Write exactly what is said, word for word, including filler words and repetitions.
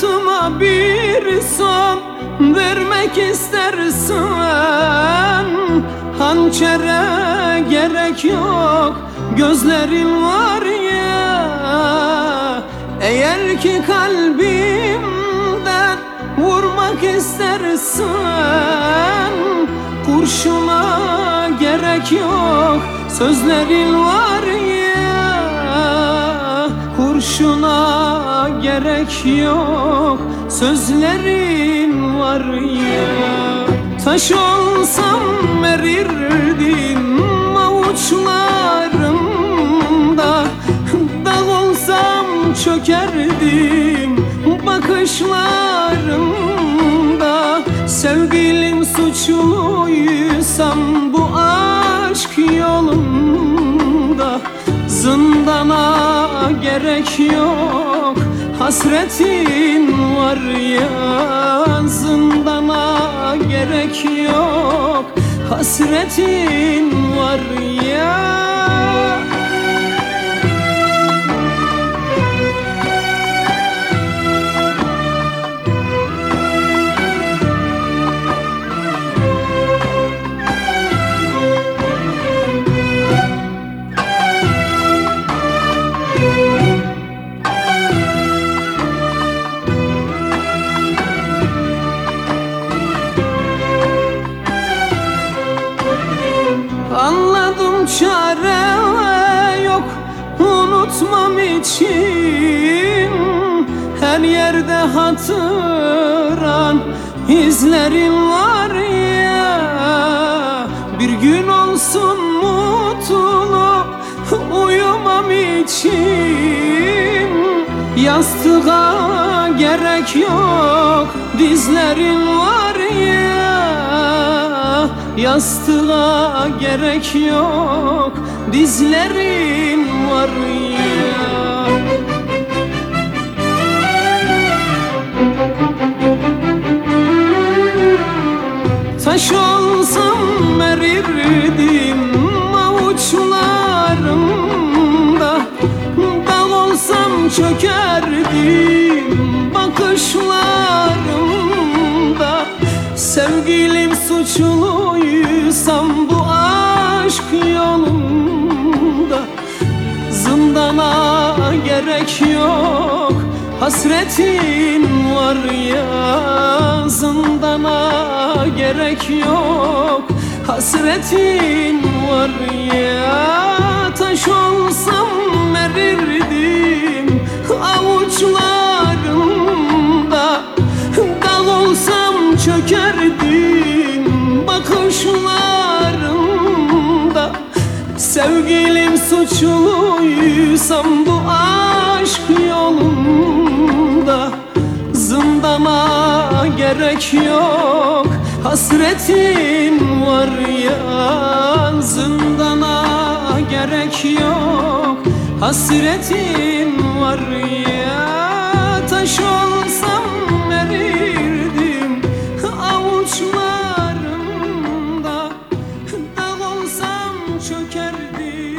hayatıma bir son vermek istersen, hançere gerek yok, gözlerin var ya. Eğer ki kalbimden vurmak istersen, kurşuna gerek yok, sözlerin var ya. Kurşuna gerek yok, sözlerin var ya. Taş olsam erirdim avuçlarımda, dağ olsam çökerdim bakışlarımda. Sevgilim suçluysam bu aşk yolunda, zindana gerek yok, hasretin var ya. Zindana gerek yok, hasretin var ya. Anladım çare yok unutmam için, her yerde hatıran izlerin var ya. Bir gün olsun mutlu uyumam için, yastığa gerek yok, dizlerin var ya. Yastığa gerek yok, dizlerin var ya. Taş olsam erirdim avuçlarımda, dağ olsam çökerdim bakışlarımda. Sevgilim suçluysam bu aşk yolunda, zindana gerek yok, hasretin var ya. Zindana gerek yok, hasretin var ya. Taş olsam erirdim avuçlarımda, dağ olsam çökerdim bakışlarımda. Sevgilim suçluysam bu aşk yolunda, zindana gerek yok, hasretin var ya. Zindana gerek yok, hasretin var ya. Taş olsam erirdim avuçlarımda, dağ olsam çökerdim